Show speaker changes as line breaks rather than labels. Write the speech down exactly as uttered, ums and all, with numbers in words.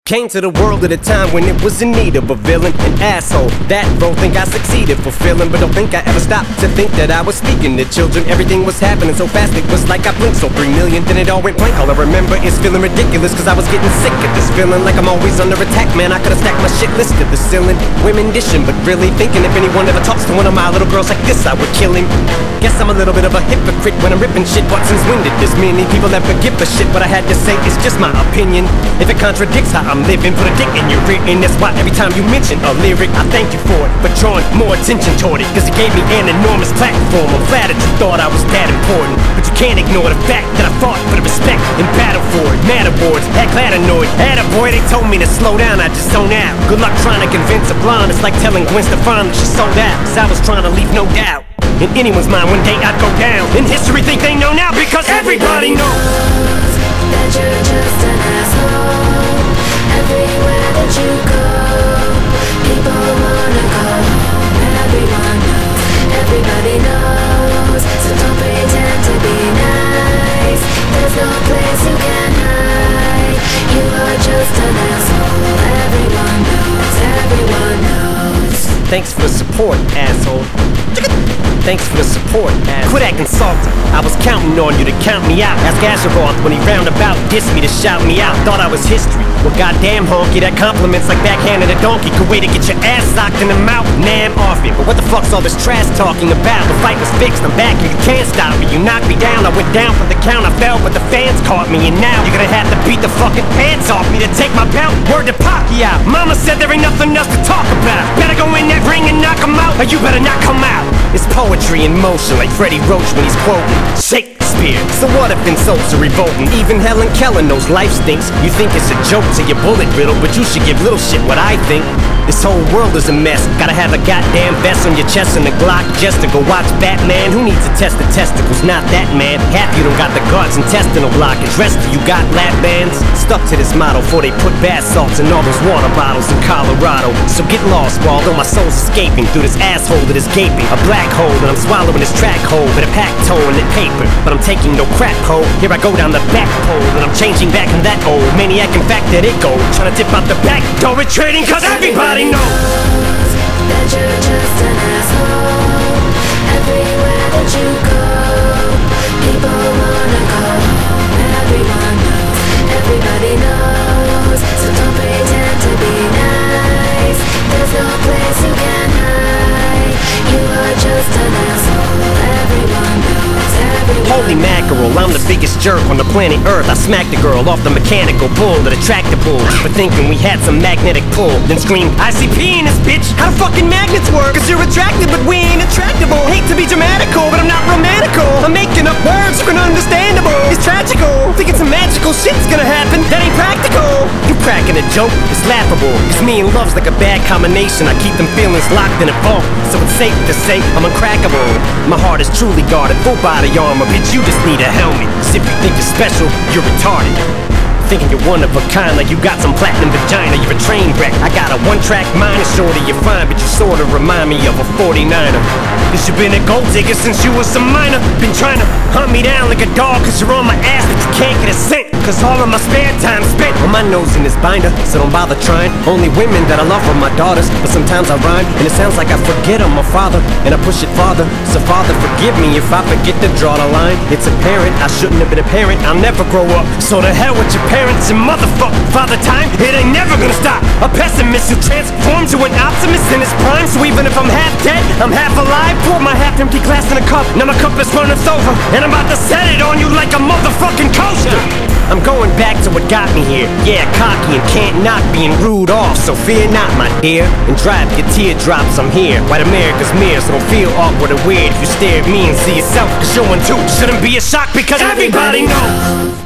Came to the world at a time when it was in need of a villain, an asshole. That role think I succeeded fulfilling, but don't think I ever stopped to think that I was speaking to children. Everything was happening so fast, it was like I blinked. So three million, then it all went blank. All I remember is feeling ridiculous, cause I was getting sick of this feeling like I'm always under attack. Man, I could've stacked my shit list to the ceiling. Women dishing, but really thinking if anyone ever talks to one of my little girls like this, I would kill him. Guess I'm a little bit of a hypocrite when I'm ripping shit, but since when did this many people ever give a shit? What I had to say is just my opinion. If it contradicts how I'm living, put a dick in your ear, and that's why every time you mention a lyric, I thank you for it, for drawing more attention toward it, cause it gave me an enormous platform. I'm flattered you thought I was that important, but you can't ignore the fact that I fought for the respect and battle for it. Mad awards, heck glad annoyed, attaboy, they told me to slow down, I just zone out. Good luck trying to convince a blonde, it's like telling Gwen Stefani that she sold out, cause I was trying to leave no doubt in anyone's mind one day I'd go down. In history think they know now because everybody knows
that you're just an asshole. Everywhere that you go, people wanna go. Everyone knows, everybody knows. So don't pretend to be nice. There's no place you can hide. You are just an asshole. Everyone knows, everyone knows.
Thanks for the support, asshole. Thanks for the support, asshole. Quit acting salty. I was counting on you to count me out. Ask Azeroth when he roundabout dissed me to shout me out. Thought I was history. Well, goddamn honky, that compliments like backhanded a donkey. Good way to get your ass socked in the mouth. Nah, I'm off it. But what the fuck's all this trash talking about? The fight was fixed, I'm back and you can't stop me. You knocked me down, I went down for the count. I fell, but the fans caught me. And now you're gonna have to beat the fucking pants off me to take my belt. Word to Pacquiao. Mama said there ain't nothing else to talk about. Better go in that ring and knock him out, or you better not come out. It's poetry in motion, like Freddie Roach when he's quoting Shakespeare. So what if insults are revolting? Even Helen Keller knows life stinks. You think it's a joke to your bullet riddle, but you should give little shit what I think. This whole world is a mess. Gotta have a goddamn vest on your chest and a Glock just to go watch Batman. Who needs to test the testicles? Not that man. Half you don't got the guards intestinal blockage. Rest of you got lap bands. Stuck to this motto before they put bath salts in all those water bottles in Colorado. So get lost, while although my soul's escaping through this asshole that is gaping. A black hole and I'm swallowing this track hole with a pack toe in the paper. But I'm taking no crap hole. Here I go down the back pole and I'm changing back in that old maniac. In fact that it go trying to dip out the back door retreating cause everybody knows
that you're just an asshole. Everywhere that you go, people wanna go. Everyone knows, everybody knows. So don't pretend to be nice. There's no place you can hide. You are just an asshole. Everyone knows, everyone
Holy mackerel, I'm the biggest jerk on the planet Earth. I smacked the girl off the mechanical bull that attracted bull for thinking we had some magnetic pull. Then screamed, I C P in this bitch. How do fucking magnets work? Cause you're attracted but we ain't attractable. Hate to be dramatical, but I'm not romantical. I'm making up words so understandable. It's tragical, thinking some magical shit's gonna happen. That ain't practical. You cracking a joke, it's laughable. Cause me and love's like a bad combination. I keep them feelings locked in a vault, so it's safe to say I'm uncrackable. My heart is truly guarded, full body armor. Bitch, you just need a helmet. Cause if you think you're special, you're retarded. Thinking you're one of a kind, like you got some platinum vagina. You're a train wreck. I got a one-track mind, and shorty you're fine, but you sorta remind me of a forty-niner. Cause you been a gold digger since you was a minor. Been trying to hunt me down like a dog cause you're on my ass, but you can't get a cent. Cause all of my spare time spent on my nose in this binder. So don't bother trying. Only women that I love are my daughters. But sometimes I rhyme and it sounds like I forget I'm a father, and I push it farther. So father forgive me if I forget to draw the line. It's apparent I shouldn't have been a parent. I'll never grow up, so to hell with your parents and motherfuck father time. It ain't never gonna stop. A pessimist who transforms to an optimist in his prime. So even if I'm half dead, I'm half alive. Pour my half empty glass in a cup. Now my cup is running over and I'm about to set it on you like a motherfucking coaster. I'm going back to what got me here. Yeah, cocky and can't knock being rude off. So fear not, my dear, and drive your teardrops. I'm here, white America's mirror, so don't feel awkward or weird if you stare at me and see yourself. Cause you're one too shouldn't be a shock because everybody knows